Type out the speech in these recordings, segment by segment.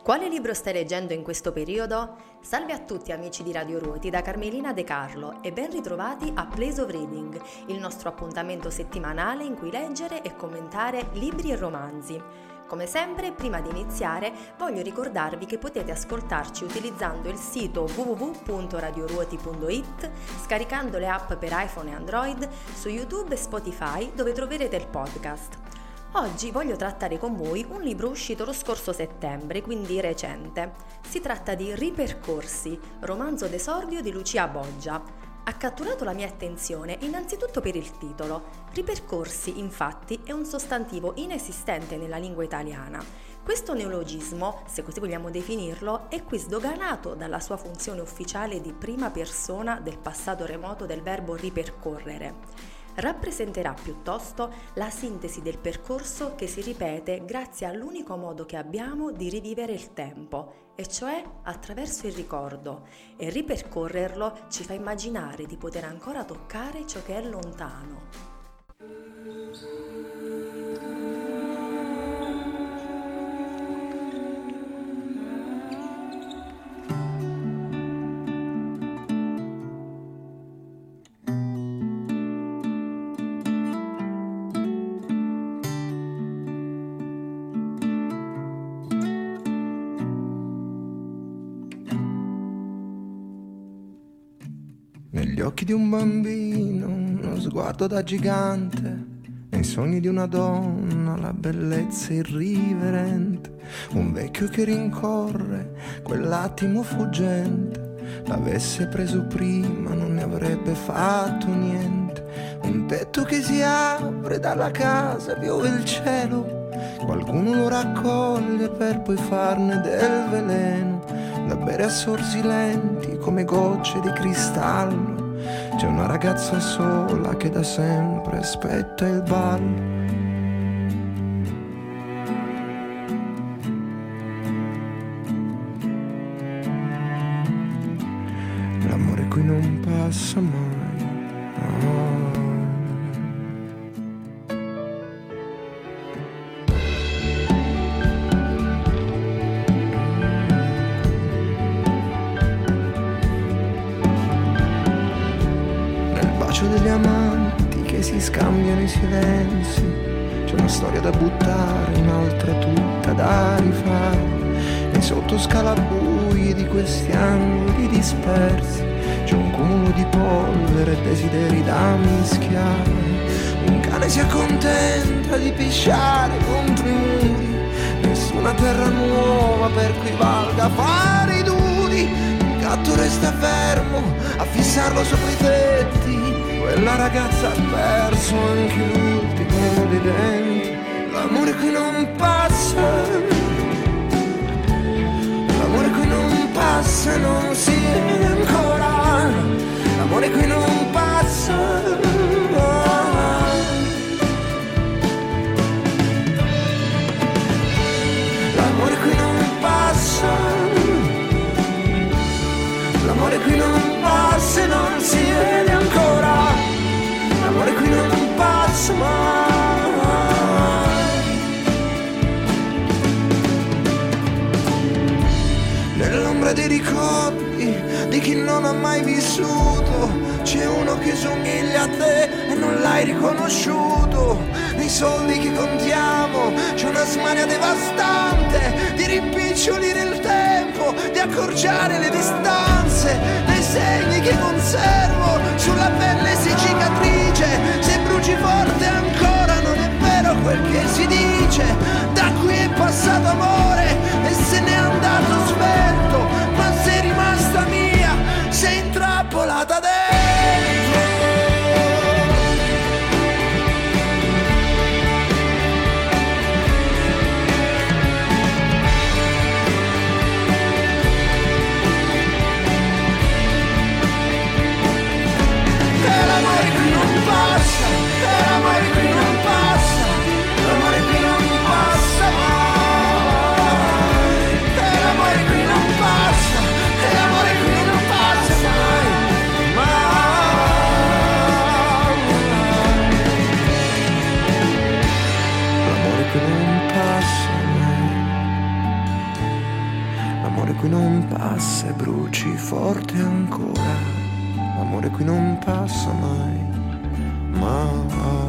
Quale libro stai leggendo in questo periodo? Salve a tutti amici di Radio Ruoti da Carmelina De Carlo e ben ritrovati a Place of Reading, il nostro appuntamento settimanale in cui leggere e commentare libri e romanzi. Come sempre, prima di iniziare, voglio ricordarvi che potete ascoltarci utilizzando il sito www.radioruoti.it, scaricando le app per iPhone e Android, su YouTube e Spotify dove troverete il podcast. Oggi voglio trattare con voi un libro uscito lo scorso settembre, quindi recente. Si tratta di Ripercorsi, romanzo d'esordio di Lucia Boggia. Ha catturato la mia attenzione innanzitutto per il titolo. Ripercorsi, infatti, è un sostantivo inesistente nella lingua italiana. Questo neologismo, se così vogliamo definirlo, è qui sdoganato dalla sua funzione ufficiale di prima persona del passato remoto del verbo ripercorrere. Rappresenterà piuttosto la sintesi del percorso che si ripete grazie all'unico modo che abbiamo di rivivere il tempo, e cioè attraverso il ricordo, e ripercorrerlo ci fa immaginare di poter ancora toccare ciò che è lontano. Negli occhi di un bambino, uno sguardo da gigante, nei sogni di una donna, la bellezza irriverente, un vecchio che rincorre quell'attimo fuggente, l'avesse preso prima non ne avrebbe fatto niente, un tetto che si apre dalla casa, piove il cielo, qualcuno lo raccoglie per poi farne del veleno, da bere a sorsi lenti come gocce di cristallo. C'è una ragazza sola che da sempre aspetta il ballo. L'amore qui non passa mai. Oh. Degli amanti che si scambiano i silenzi, c'è una storia da buttare, un'altra tutta da rifare, nei sottoscalabui di questi angoli dispersi, c'è un cumulo di polvere e desideri da mischiare, un cane si accontenta di pisciare contro i muri, nessuna terra nuova per cui valga fare i duri, il gatto resta fermo a fissarlo sopra i tetti. Quella ragazza ha perso anche l'ultimo dei denti. L'amore qui non passa, l'amore qui non passa, non si vede ancora. L'amore qui non passa. L'amore qui non passa. L'amore qui non passa e non si vede ancora. L'amore qui non passa mai. Nell'ombra dei ricordi di chi non ha mai vissuto c'è uno che somiglia a te e non l'hai riconosciuto. Nei soldi che contiamo c'è una smania devastante di rimpicciolire il tempo, di accorciare le distanze, dei segni che conservo sulla pelle si cicatrice. Se bruci forte ancora non è vero quel che si dice. Da qui è passato amore e se n'è andato svelto, ma sei rimasta mia, sei intrappolata dentro. L'amore qui non passa, l'amore qui non passa, l'amore qui non passa. passa e bruci forte ancora. L'amore qui non passa mai, mai.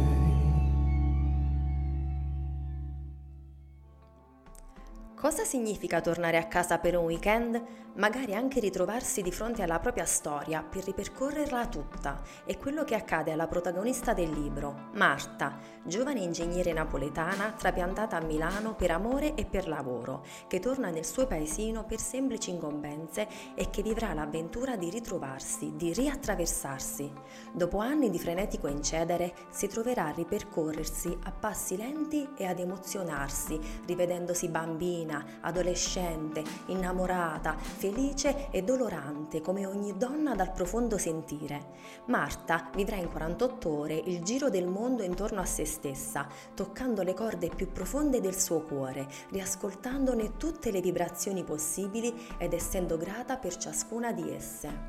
Cosa significa tornare a casa per un weekend? Magari anche ritrovarsi di fronte alla propria storia per ripercorrerla tutta. È quello che accade alla protagonista del libro, Marta, giovane ingegnere napoletana trapiantata a Milano per amore e per lavoro, che torna nel suo paesino per semplici incombenze e che vivrà l'avventura di ritrovarsi, di riattraversarsi. Dopo anni di frenetico incedere, si troverà a ripercorrersi a passi lenti e ad emozionarsi, rivedendosi bambina, adolescente, innamorata, felice e dolorante come ogni donna dal profondo sentire. Marta vivrà in 48 ore il giro del mondo intorno a se stessa, toccando le corde più profonde del suo cuore, riascoltandone tutte le vibrazioni possibili ed essendo grata per ciascuna di esse.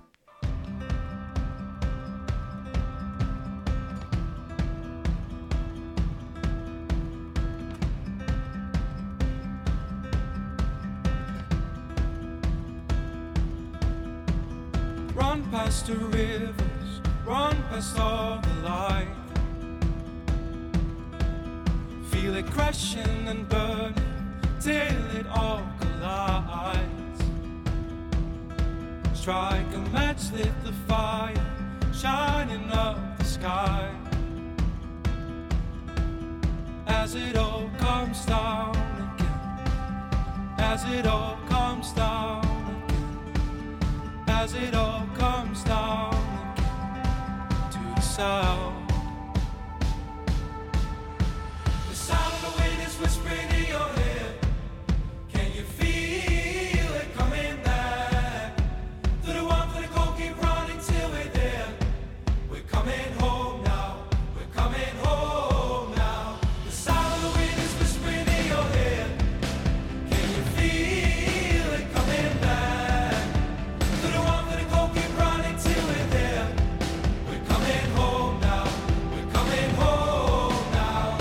Run past the rivers, run past all the light. Feel it crashing and burning till it all collides. Strike a match, lit the fire, shining up the sky. As it all comes down again, as it all comes down again, as it all comes down again to the sound. The sound of the wind is whispering in your ear. Can you feel it coming back? To the one for the cold, keep running till we're there. We're coming home now, we're coming home now. The sound of the wind is whispering in your ear. Can you feel it coming back? To the one for the cold, keep running till we're there. We're coming home now, we're coming home now.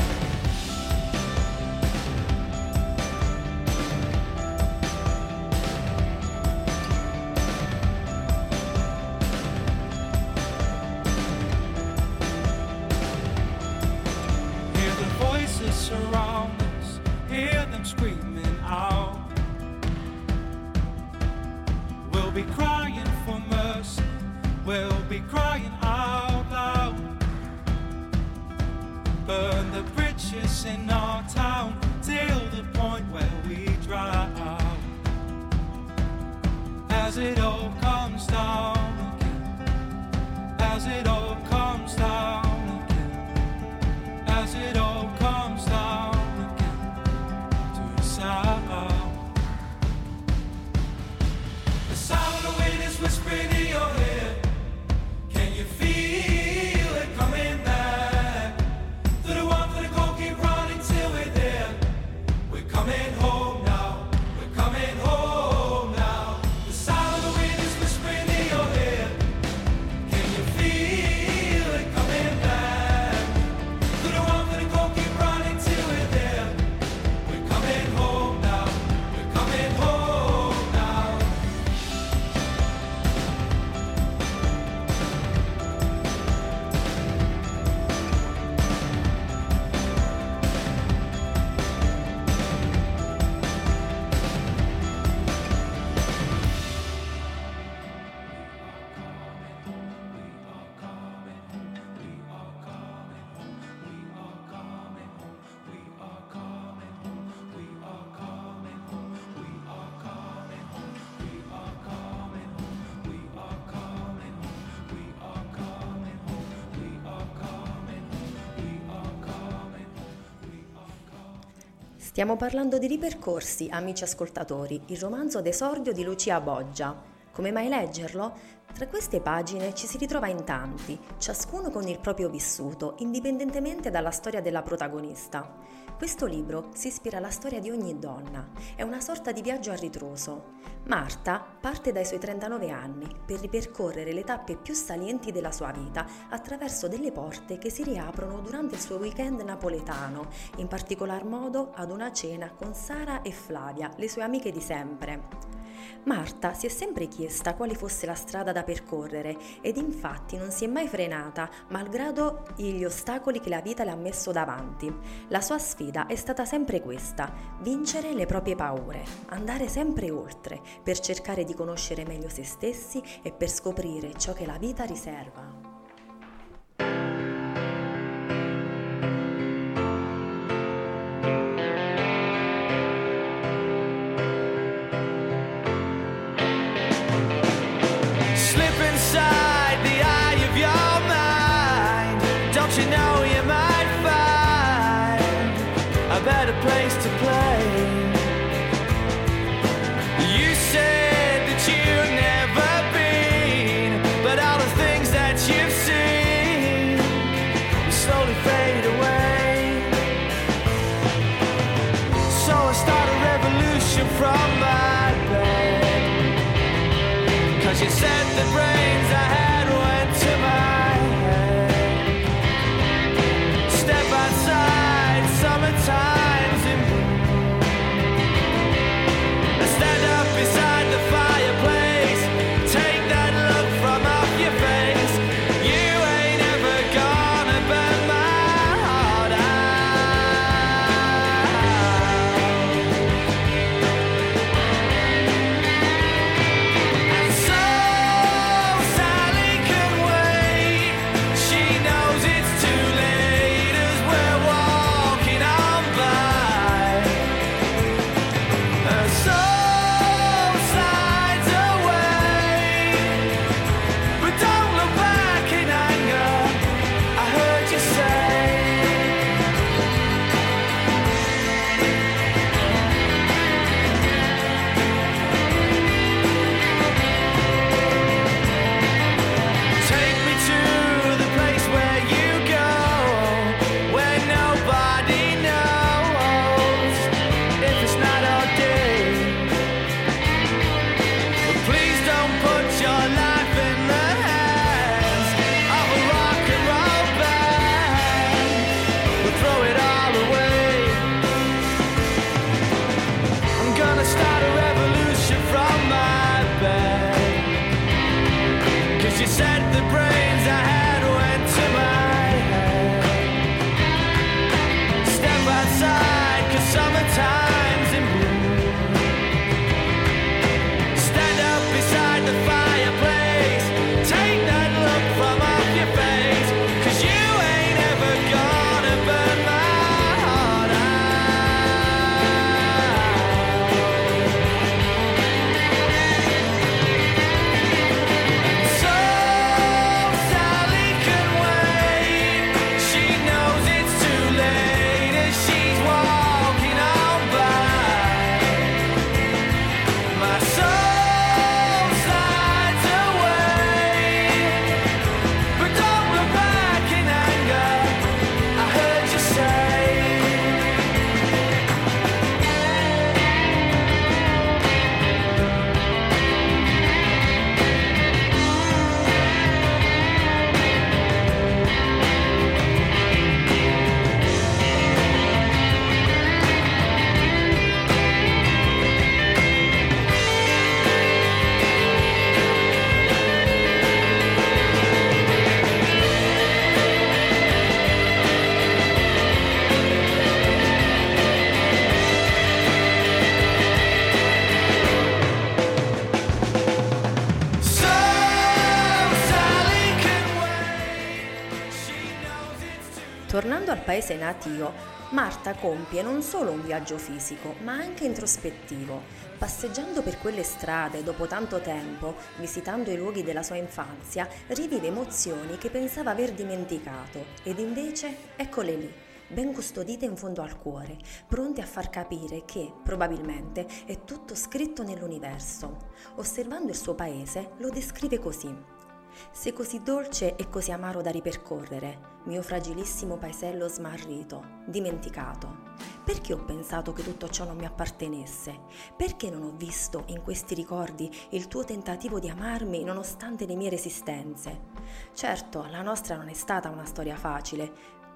Hear the voices surround us, hear them screaming out. We'll be crying for mercy, we'll be crying out loud. Burn the bridges in our town till the point where we drown. As it all comes down again, as it all comes down again, as it all comes down again to the sound. The sound of the wind is whispering in your ear. Can you feel it coming back? To the one for the cold, keep running till we're there. We're coming home now, we're coming home now. The sound of the wind is whispering in your ear. Can you feel it coming back? To the one for the cold, keep running till we're there. We're coming home now, we're coming home now. Stiamo parlando di Ripercorsi, amici ascoltatori, il romanzo d'esordio di Lucia Boggia. Come mai leggerlo? Tra queste pagine ci si ritrova in tanti, ciascuno con il proprio vissuto, indipendentemente dalla storia della protagonista. Questo libro si ispira alla storia di ogni donna, è una sorta di viaggio a ritroso. Marta parte dai suoi 39 anni per ripercorrere le tappe più salienti della sua vita attraverso delle porte che si riaprono durante il suo weekend napoletano, in particolar modo ad una cena con Sara e Flavia, le sue amiche di sempre. Marta si è sempre chiesta quale fosse la strada da percorrere ed infatti non si è mai frenata, malgrado gli ostacoli che la vita le ha messo davanti. La sua sfida è stata sempre questa: vincere le proprie paure, andare sempre oltre, per cercare di conoscere meglio se stessi e per scoprire ciò che la vita riserva. Slip inside the eye of your mind. Don't you know you might find a better place to play? You said that you've never been, but all the things that you've seen will slowly fade away. So I start a revolution from my bed, 'cause you said the brains I had went to my head. Step outside, summertime's in bloom. I stand up beside the fireplace, take that look from off your face. You ain't ever gonna burn my heart out. And so Sally can wait. She knows it's too late as we're walking on by. Her soul slides away, but don't look back in anger. I heard you say. Take me to the place where you go, where nobody knows if it's night or day. But please don't put your life in the hands of a rock and roll band. We'll throw it all away. I'm gonna start a revolution from my bed, 'cause you said the brains I had went to my head. Step outside, 'cause summertime's in bloom. Stand up beside the fireplace, take that look from off your face, 'cause you ain't ever gonna burn my heart out. So Sally can wait. She knows it's too late as she's walking on by. My soul slides away, but don't look back in anger. I heard you say. So Sally can wait. She knows it's too. Tornando al paese natio, Marta compie non solo un viaggio fisico, ma anche introspettivo. Passeggiando per quelle strade dopo tanto tempo, visitando i luoghi della sua infanzia, rivive emozioni che pensava aver dimenticato, ed invece eccole lì, ben custodite in fondo al cuore, pronte a far capire che, probabilmente, è tutto scritto nell'universo. Osservando il suo paese, lo descrive così: sei così dolce e così amaro da ripercorrere, mio fragilissimo paesello smarrito, dimenticato. Perché ho pensato che tutto ciò non mi appartenesse? Perché non ho visto in questi ricordi il tuo tentativo di amarmi nonostante le mie resistenze? Certo, la nostra non è stata una storia facile.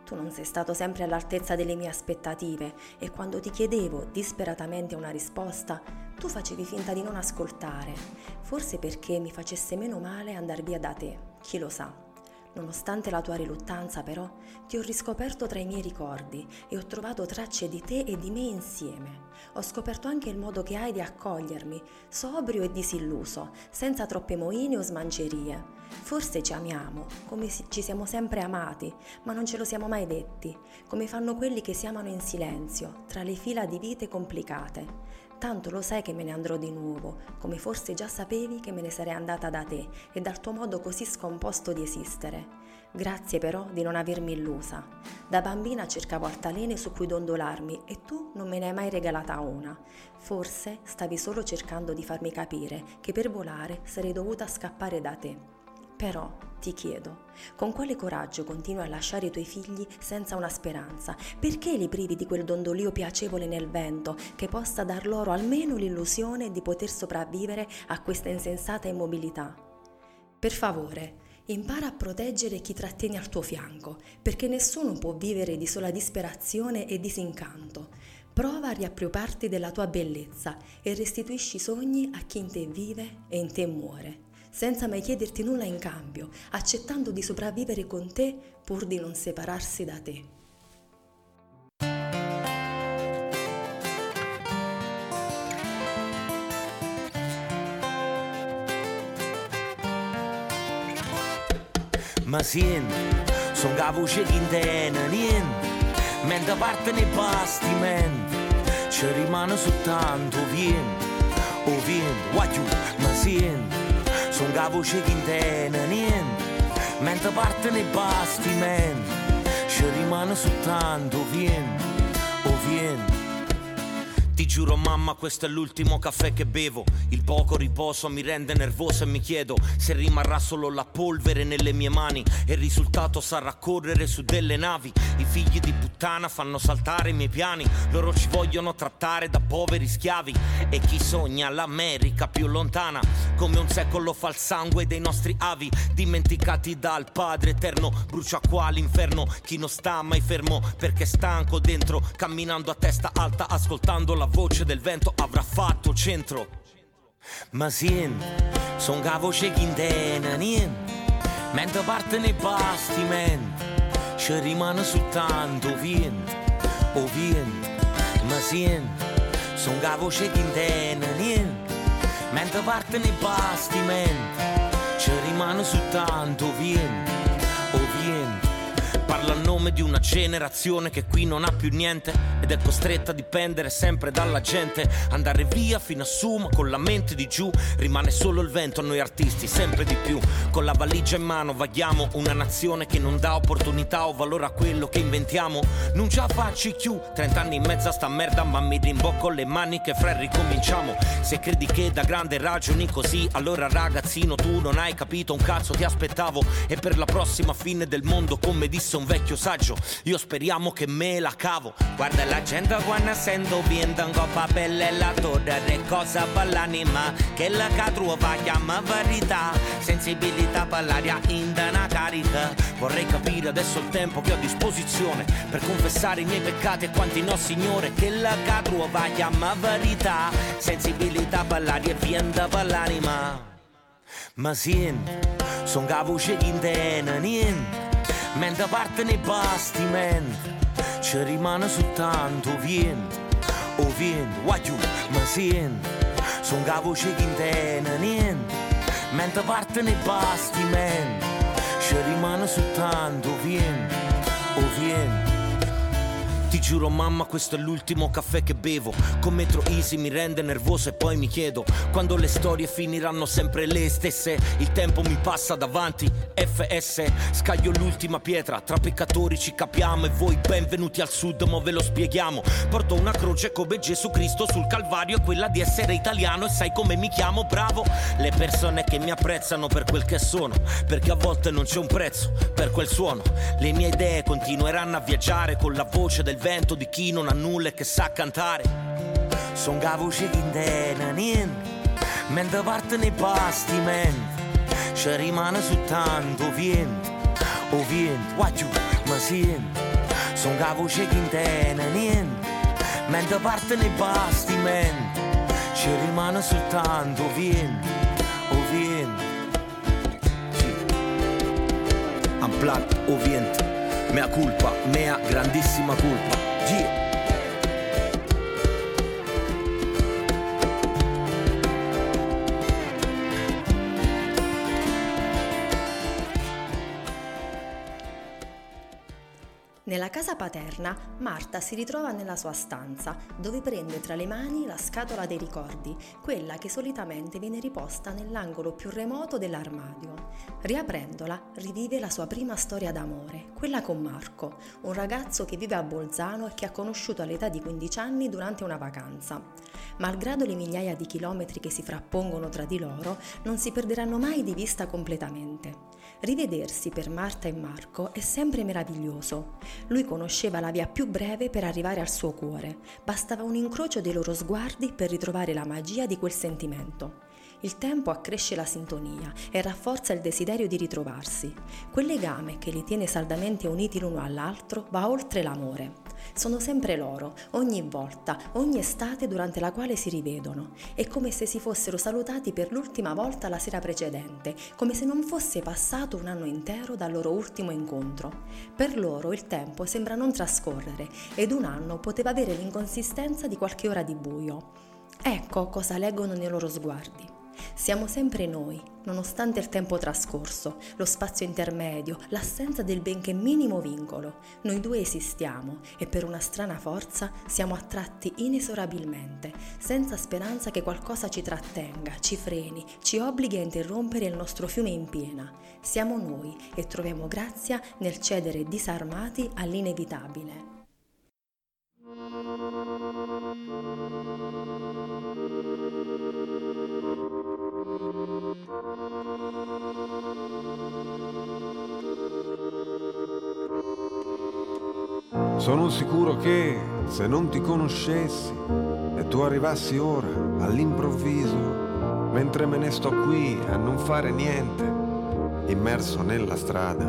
Tu non sei stato sempre all'altezza delle mie aspettative e quando ti chiedevo disperatamente una risposta, tu facevi finta di non ascoltare, forse perché mi facesse meno male andar via da te, chi lo sa. Nonostante la tua riluttanza, però, ti ho riscoperto tra i miei ricordi e ho trovato tracce di te e di me insieme. Ho scoperto anche il modo che hai di accogliermi, sobrio e disilluso, senza troppe moine o smancerie. Forse ci amiamo, come ci siamo sempre amati, ma non ce lo siamo mai detti, come fanno quelli che si amano in silenzio, tra le fila di vite complicate. Tanto lo sai che me ne andrò di nuovo, come forse già sapevi che me ne sarei andata da te e dal tuo modo così scomposto di esistere. Grazie però di non avermi illusa. Da bambina cercavo altalene su cui dondolarmi e tu non me ne hai mai regalata una. Forse stavi solo cercando di farmi capire che per volare sarei dovuta scappare da te. Però ti chiedo, con quale coraggio continui a lasciare i tuoi figli senza una speranza? Perché li privi di quel dondolio piacevole nel vento che possa dar loro almeno l'illusione di poter sopravvivere a questa insensata immobilità? Per favore, impara a proteggere chi trattieni al tuo fianco, perché nessuno può vivere di sola disperazione e disincanto. Prova a riappropriarti della tua bellezza e restituisci i sogni a chi in te vive e in te muore, senza mai chiederti nulla in cambio, accettando di sopravvivere con te pur di non separarsi da te. Ma senti, son che voce che intende niente, mentre parte nei bastimenti, ci rimane soltanto vento, o vento, guagliù, ma senti, son che voce che intende niente, mentre parte nei bastimenti, ci rimane soltanto vento, o vento. Ti giuro mamma, questo è l'ultimo caffè che bevo. Il poco riposo mi rende nervoso e mi chiedo se rimarrà solo la polvere nelle mie mani e il risultato sarà correre su delle navi. I figli di puttana fanno saltare i miei piani, loro ci vogliono trattare da poveri schiavi. E chi sogna l'America più lontana, come un secolo fa il sangue dei nostri avi, dimenticati dal Padre eterno, brucia qua l'inferno. Chi non sta mai fermo perché è stanco dentro, camminando a testa alta, ascoltando la voce del vento, avrà fatto centro. Ma senti, son che voce che intende niente, mentre parte nei bastimenti, ci rimane soltanto vento, o vento. Ma senti, son che voce che intende niente, mentre parte nei bastimenti, ci rimane soltanto vento, o vento. Parlo a nome di una generazione che qui non ha più niente ed è costretta a dipendere sempre dalla gente. Andare via fino a su, ma con la mente di giù rimane solo il vento a noi artisti, sempre di più. Con la valigia in mano vaghiamo, una nazione che non dà opportunità o valore a quello che inventiamo. Non ce la faccio più, 30 anni in mezzo a sta merda, ma mi rimbocco le maniche fra e ricominciamo. Se credi che da grande ragioni così, allora ragazzino tu non hai capito un cazzo, ti aspettavo. E per la prossima fine del mondo, come disse un vecchio saggio, io speriamo che me la cavo. Guarda la gente quando sento viento in coppa pelle la torre e cosa per l'anima che la che trova chiama verità, sensibilità per l'aria in una carica. Vorrei capire adesso il tempo che ho a disposizione per confessare i miei peccati e quanti no, Signore, che la che trova chiama verità, sensibilità per l'aria e viento per l'anima. Ma senti, son che voce che intende niente, mentre parte nei bastimenti, ci rimane soltanto vento, o vento, guagliù. Ma senti, son che voce che intende niente, mentre parte nei bastimenti, ci rimane soltanto vento, o vento. Ti giuro mamma, questo è l'ultimo caffè che bevo. Con Metro Easy mi rende nervoso e poi mi chiedo quando le storie finiranno sempre le stesse. Il tempo mi passa davanti, FS, scaglio l'ultima pietra. Tra peccatori ci capiamo e voi benvenuti al sud, mo ve lo spieghiamo. Porto una croce come Gesù Cristo sul Calvario e quella di essere italiano. E sai come mi chiamo? Bravo. Le persone che mi apprezzano per quel che sono, perché a volte non c'è un prezzo per quel suono. Le mie idee continueranno a viaggiare con la voce del vento di chi non ha nulla e che sa cantare. Son che voce che intende niente, mentre parte nei bastimenti, ci rimane soltanto vento, o vento, guagliù. Ma senti, Son che la voce che intende niente, mentre partono i bastimenti, ci rimane soltanto vento, o vento. Sì. Unplugged, o vento, mea culpa, mea grandissima colpa. Yeah. Nella casa paterna, Marta si ritrova nella sua stanza, dove prende tra le mani la scatola dei ricordi, quella che solitamente viene riposta nell'angolo più remoto dell'armadio. Riaprendola, rivive la sua prima storia d'amore, quella con Marco, un ragazzo che vive a Bolzano e che ha conosciuto all'età di 15 anni durante una vacanza. Malgrado le migliaia di chilometri che si frappongono tra di loro, non si perderanno mai di vista completamente. Rivedersi per Marta e Marco è sempre meraviglioso. Lui conosceva la via più breve per arrivare al suo cuore. Bastava un incrocio dei loro sguardi per ritrovare la magia di quel sentimento. Il tempo accresce la sintonia e rafforza il desiderio di ritrovarsi. Quel legame che li tiene saldamente uniti l'uno all'altro va oltre l'amore. Sono sempre loro, ogni volta, ogni estate durante la quale si rivedono. È come se si fossero salutati per l'ultima volta la sera precedente, come se non fosse passato un anno intero dal loro ultimo incontro. Per loro il tempo sembra non trascorrere ed un anno poteva avere l'inconsistenza di qualche ora di buio. Ecco cosa leggono nei loro sguardi. Siamo sempre noi, nonostante il tempo trascorso, lo spazio intermedio, l'assenza del benché minimo vincolo. Noi due esistiamo e per una strana forza siamo attratti inesorabilmente, senza speranza che qualcosa ci trattenga, ci freni, ci obblighi a interrompere il nostro fiume in piena. Siamo noi e troviamo grazia nel cedere disarmati all'inevitabile. Sono sicuro che se non ti conoscessi e tu arrivassi ora all'improvviso, mentre me ne sto qui a non fare niente, immerso nella strada,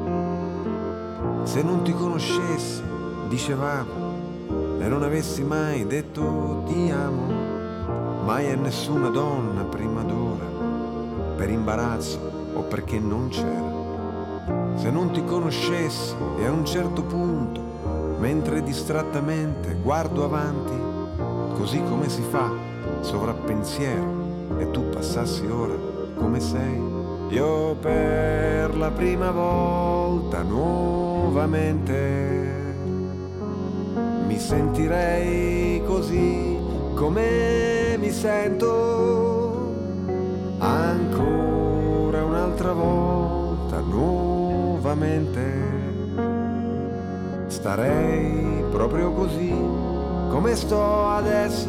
se non ti conoscessi, dicevamo, e non avessi mai detto ti amo, mai a nessuna donna prima d'ora, per imbarazzo o perché non c'era, se non ti conoscessi e a un certo punto, mentre distrattamente guardo avanti, così come si fa, sovrappensiero, e tu passassi ora come sei, io per la prima volta nuovamente mi sentirei così come mi sento, ancora un'altra volta nuovamente. Starei proprio così come sto adesso,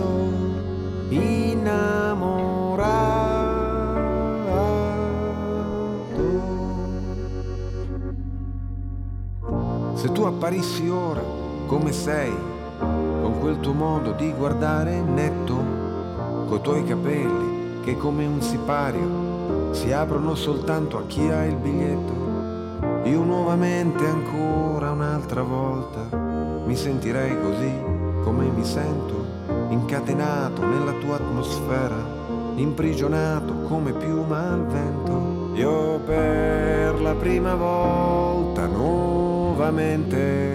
innamorato. Se tu apparissi ora come sei, con quel tuo modo di guardare netto, coi tuoi capelli che come un sipario si aprono soltanto a chi ha il biglietto, io nuovamente ancora un'altra volta mi sentirei così come mi sento, incatenato nella tua atmosfera, imprigionato come piuma al vento. Io per la prima volta nuovamente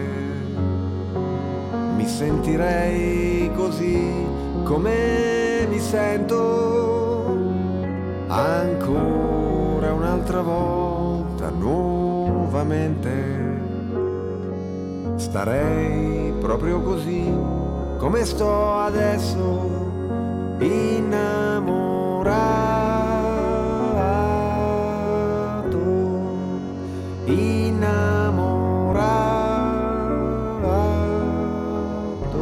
mi sentirei così come mi sento, ancora un'altra volta nuovamente. Starei proprio così come sto adesso, innamorato, innamorato.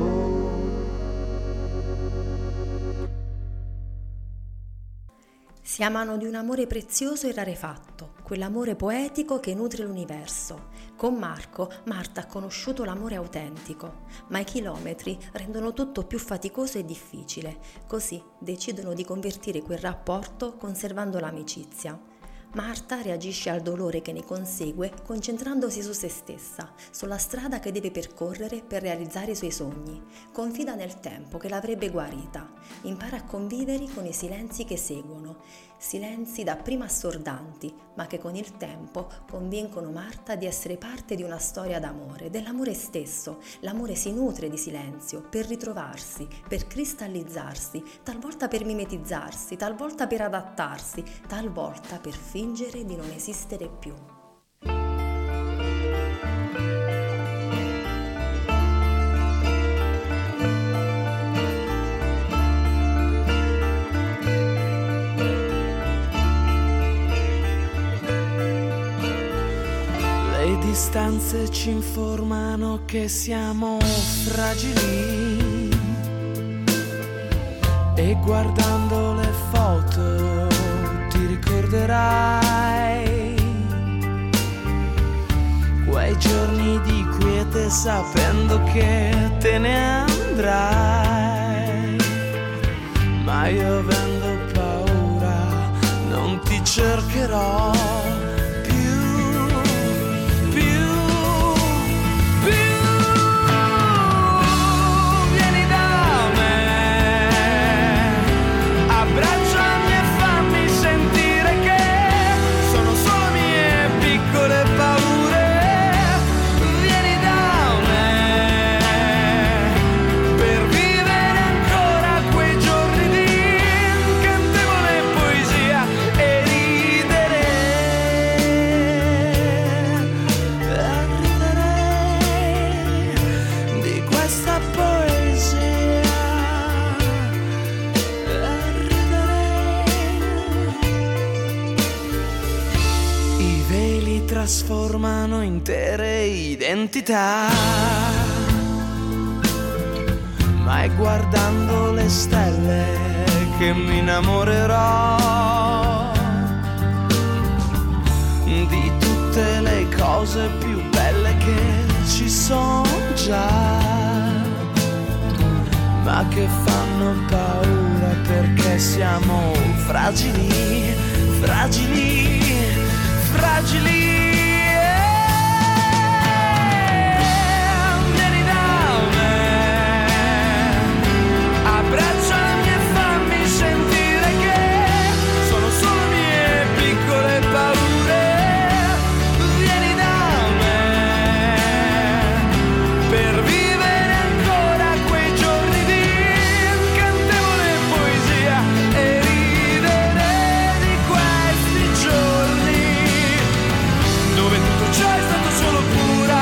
Si amano di un amore prezioso e rarefatto, quell'amore poetico che nutre l'universo. Con Marco, Marta ha conosciuto l'amore autentico, ma i chilometri rendono tutto più faticoso e difficile, così decidono di convertire quel rapporto conservando l'amicizia. Marta reagisce al dolore che ne consegue concentrandosi su se stessa, sulla strada che deve percorrere per realizzare i suoi sogni. Confida nel tempo che l'avrebbe guarita. Impara a convivere con i silenzi che seguono. Silenzi dapprima assordanti, ma che con il tempo convincono Marta di essere parte di una storia d'amore, dell'amore stesso. L'amore si nutre di silenzio per ritrovarsi, per cristallizzarsi, talvolta per mimetizzarsi, talvolta per adattarsi, talvolta per fingere di non esistere più. Le distanze ci informano che siamo fragili e guardando le foto ti ricorderai quei giorni di quiete sapendo che te ne andrai, ma io avendo paura non ti cercherò trasformano intere identità, ma è guardando le stelle che mi innamorerò di tutte le cose più belle che ci sono già, ma che fanno paura perché siamo fragili, fragili, fragili. Abbracciami e fammi sentire che sono solo mie piccole paure. Vieni da me per vivere ancora quei giorni di incantevole poesia e ridere di questi giorni dove tutto ciò è stato solo pura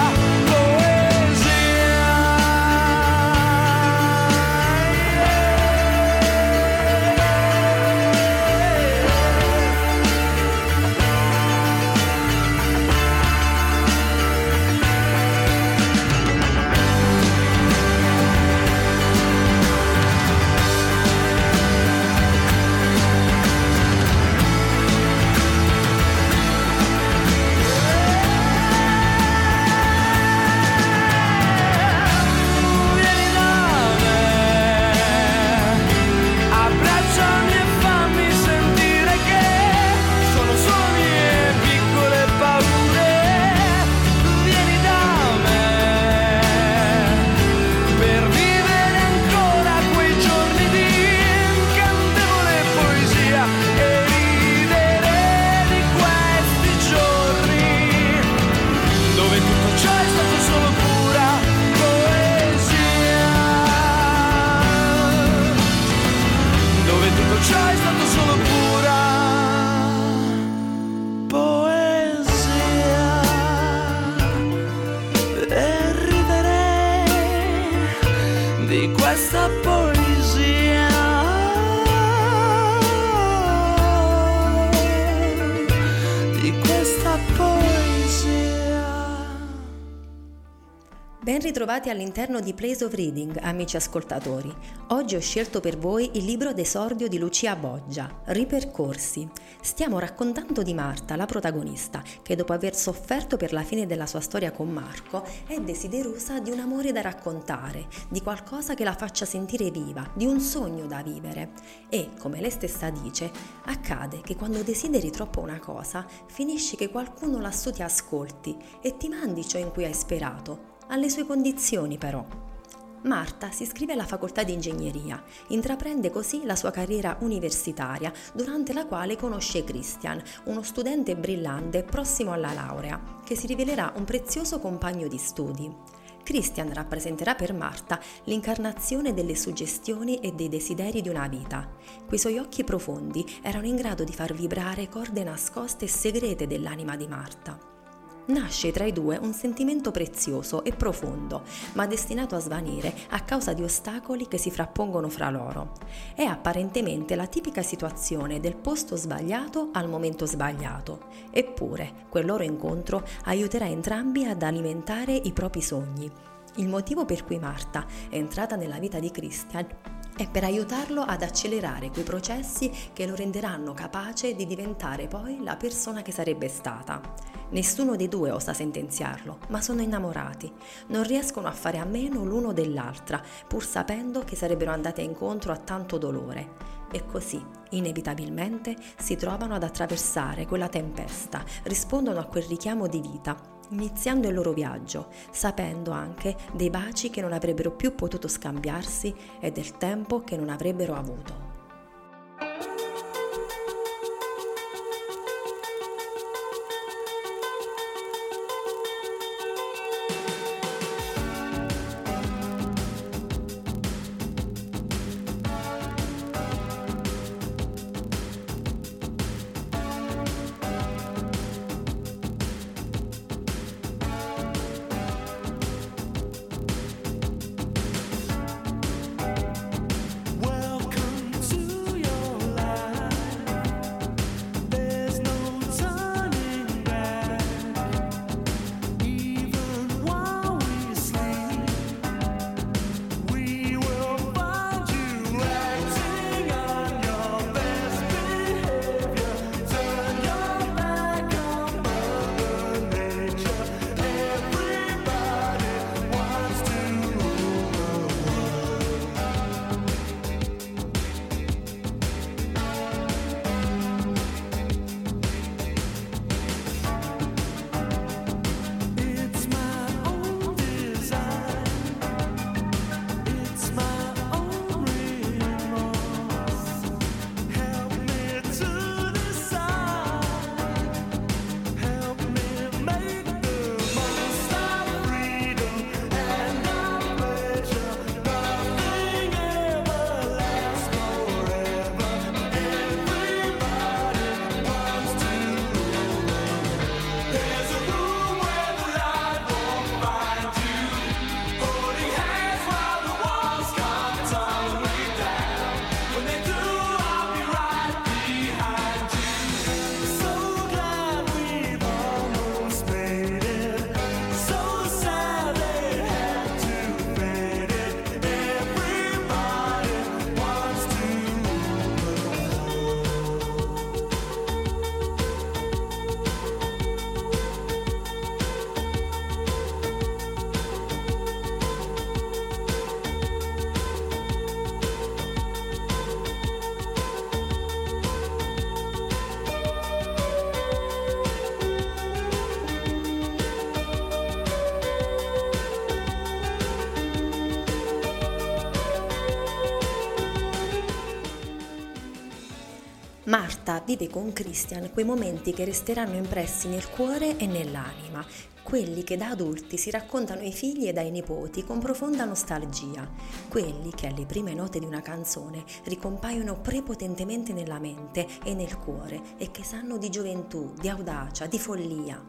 questa poesia, di questa poesia. Ben ritrovati all'interno di Place of Reading, amici ascoltatori. Oggi ho scelto per voi il libro d'esordio di Lucia Boggia, Ripercorsi. Stiamo raccontando di Marta, la protagonista, che dopo aver sofferto per la fine della sua storia con Marco, è desiderosa di un amore da raccontare, di qualcosa che la faccia sentire viva, di un sogno da vivere. E, come lei stessa dice, accade che quando desideri troppo una cosa, finisci che qualcuno lassù ti ascolti e ti mandi ciò in cui hai sperato. Alle sue condizioni però. Marta si iscrive alla facoltà di ingegneria, intraprende così la sua carriera universitaria, durante la quale conosce Christian, uno studente brillante prossimo alla laurea, che si rivelerà un prezioso compagno di studi. Christian rappresenterà per Marta l'incarnazione delle suggestioni e dei desideri di una vita. Quei suoi occhi profondi erano in grado di far vibrare corde nascoste e segrete dell'anima di Marta. Nasce tra i due un sentimento prezioso e profondo, ma destinato a svanire a causa di ostacoli che si frappongono fra loro. È apparentemente la tipica situazione del posto sbagliato al momento sbagliato, eppure quel loro incontro aiuterà entrambi ad alimentare i propri sogni. Il motivo per cui Marta è entrata nella vita di Christian è per aiutarlo ad accelerare quei processi che lo renderanno capace di diventare poi la persona che sarebbe stata. Nessuno dei due osa sentenziarlo, ma sono innamorati. Non riescono a fare a meno l'uno dell'altra, pur sapendo che sarebbero andate incontro a tanto dolore. E così, inevitabilmente, si trovano ad attraversare quella tempesta, rispondono a quel richiamo di vita, iniziando il loro viaggio, sapendo anche dei baci che non avrebbero più potuto scambiarsi e del tempo che non avrebbero avuto. Welcome to your life. There's no turning back. Even while we sleep, we will find you acting on your best behavior. Turn your back on Mother Nature. Everybody wants to rule the world. It's my own design. It's my own remorse. Help me to decide. Help me make the most of freedom and of pleasure. Nothing ever lasts forever. Everybody wants to rule. There's a room where the light won't find you. Holding hands while the walls come tumbling down. When they do, I'll be right behind you. So glad we've almost made it. So sad they had to fade it. Everybody wants to rule Marta vive con Christian quei momenti che resteranno impressi nel cuore e nell'anima, quelli che da adulti si raccontano ai figli e ai nipoti con profonda nostalgia, quelli che alle prime note di una canzone ricompaiono prepotentemente nella mente e nel cuore e che sanno di gioventù, di audacia, di follia.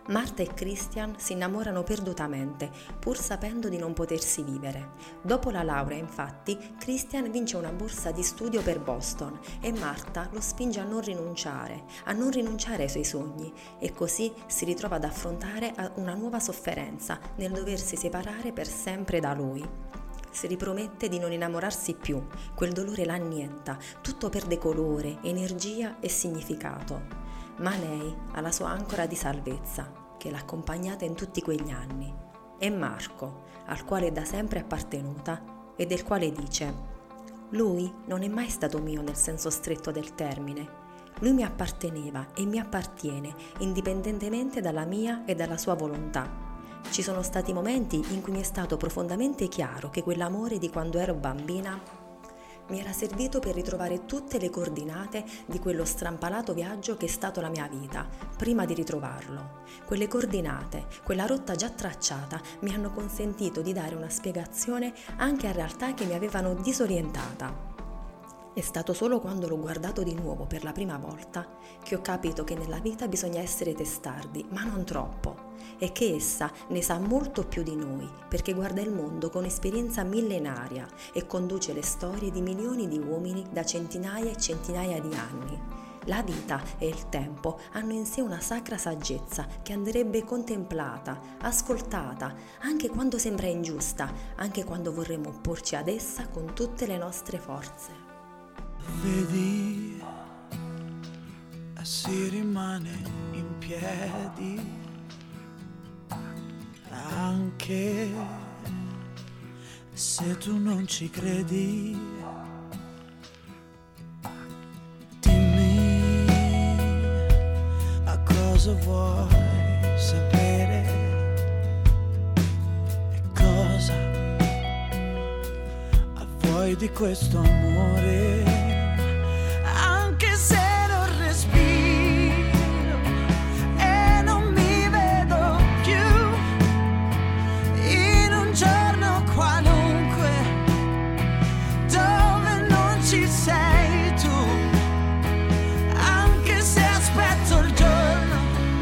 Marta e Christian si innamorano perdutamente, pur sapendo di non potersi vivere. Dopo la laurea, infatti, Christian vince una borsa di studio per Boston e Marta lo spinge a non rinunciare ai suoi sogni, e così si ritrova ad affrontare una nuova sofferenza nel doversi separare per sempre da lui. Si ripromette di non innamorarsi più, quel dolore l'annienta, tutto perde colore, energia e significato. Ma lei ha la sua ancora di salvezza, che l'ha accompagnata in tutti quegli anni. È Marco, al quale è da sempre appartenuta e del quale dice: «Lui non è mai stato mio nel senso stretto del termine. Lui mi apparteneva e mi appartiene, indipendentemente dalla mia e dalla sua volontà. Ci sono stati momenti in cui mi è stato profondamente chiaro che quell'amore di quando ero bambina mi era servito per ritrovare tutte le coordinate di quello strampalato viaggio che è stato la mia vita, prima di ritrovarlo. Quelle coordinate, quella rotta già tracciata, mi hanno consentito di dare una spiegazione anche a realtà che mi avevano disorientata. È stato solo quando l'ho guardato di nuovo per la prima volta che ho capito che nella vita bisogna essere testardi, ma non troppo, e che essa ne sa molto più di noi, perché guarda il mondo con esperienza millenaria e conduce le storie di milioni di uomini da centinaia e centinaia di anni. La vita e il tempo hanno in sé una sacra saggezza che andrebbe contemplata, ascoltata, anche quando sembra ingiusta, anche quando vorremmo opporci ad essa con tutte le nostre forze. Vedi, si rimane in piedi anche se tu non ci credi. Dimmi a cosa vuoi sapere e cosa vuoi di questo amore. Anche se non respiro e non mi vedo più, in un giorno qualunque dove non ci sei tu, anche se aspetto il giorno,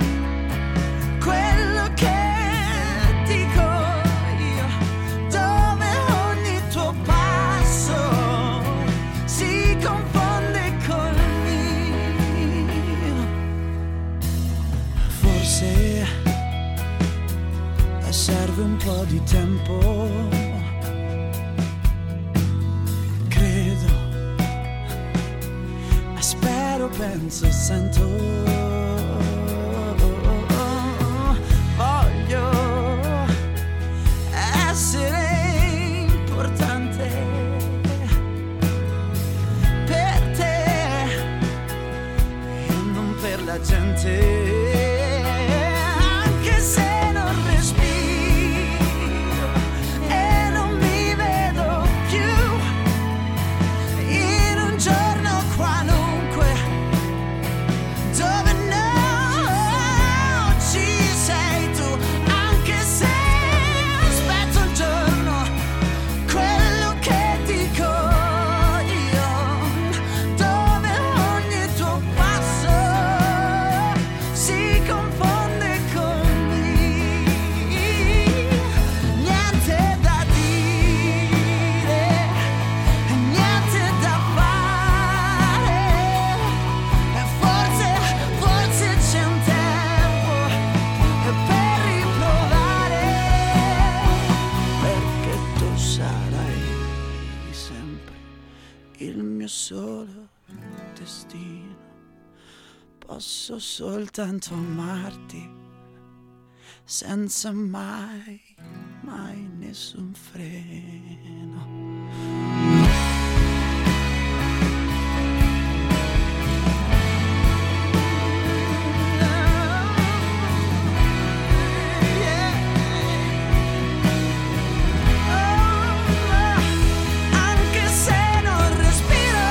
quello che dico io, dove ogni tuo passo si confonde col mio. Forse serve un po' di tempo, credo, spero, penso, sento, voglio essere importante per te e non per la gente. Anche se non respiro e non mi vedo più, in un giorno qualunque dove non ci sei tu, anche se aspetto il giorno, quello che dico io, dove ogni tuo passo si confonde con me. Niente da dire, niente da fare, e forse c'è un tempo per riprovare, perché tu sarai sempre il mio solo destino. Posso soltanto amarti senza mai nessun freno. Anche se non respiro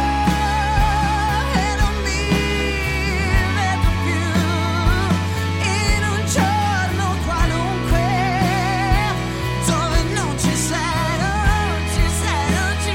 e non mi vedo più, in un giorno qualunque dove non ci sei, non ci sei, non ci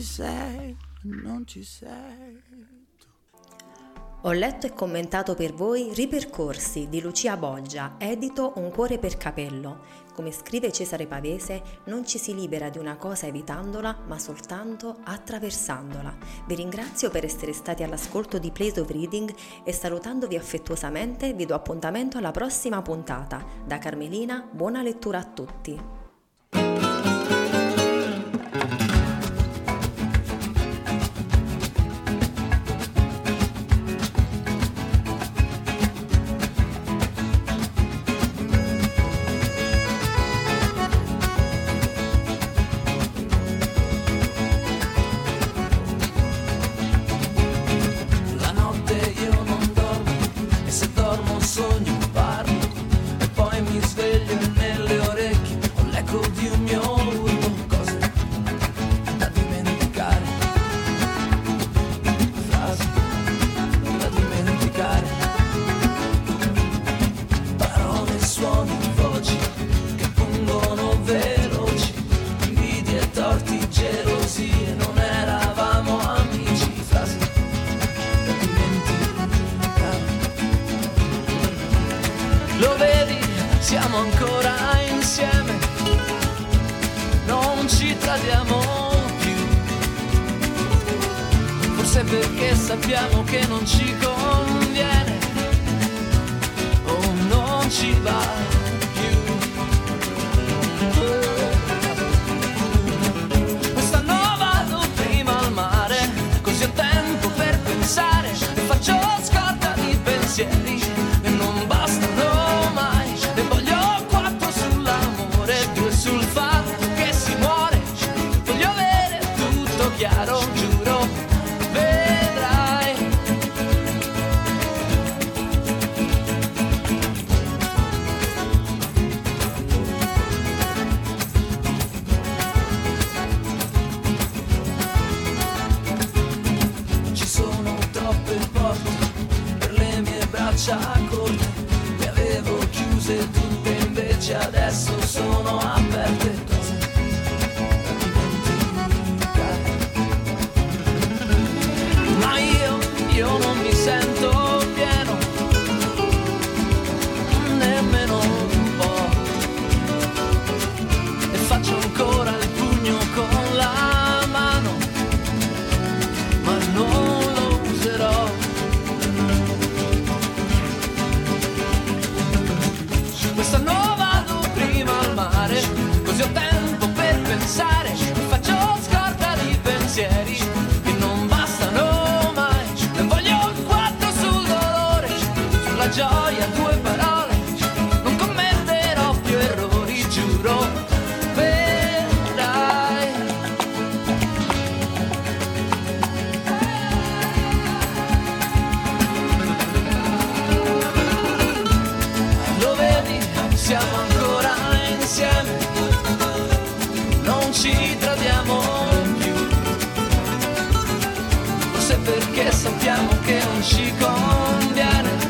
sei, non ci sei. Ho letto e commentato per voi Ripercorsi di Lucia Boggia, edito Un cuore per capello. Come scrive Cesare Pavese, non ci si libera di una cosa evitandola, ma soltanto attraversandola. Vi ringrazio per essere stati all'ascolto di Place of Reading e salutandovi affettuosamente vi do appuntamento alla prossima puntata. Da Carmelina, buona lettura a tutti. Siamo ancora insieme, non ci tradiamo più, forse perché sappiamo che non ci conviene o non ci va più. Quest'anno vado prima al mare, così ho tempo per pensare e faccio scorta di pensieri e non bastano mai. Ne voglio 4 sull'amore, 2 sul fatto che si muore. Voglio avere tutto chiaro, giuro, vedrai. Ci sono troppe porte per le mie braccia corte. Le avevo chiuse tutte, invece adesso sono aperte. Cose da dimenticare. Ma io non mi sento pieno, nemmeno un po', e faccio ancora il pugno con la mano, ma non lo userò. Quest'anno vado prima al mare, così ho tempo per pensare e faccio scorta di pensieri che non bastano mai. Ne voglio 4 sul dolore, sulla gioia 2 parole. Non commetterò più errori, giuro, vedrai. Lo vedi? Siamo ancora insieme, non ci tradiamo più, forse perché sappiamo che non ci conviene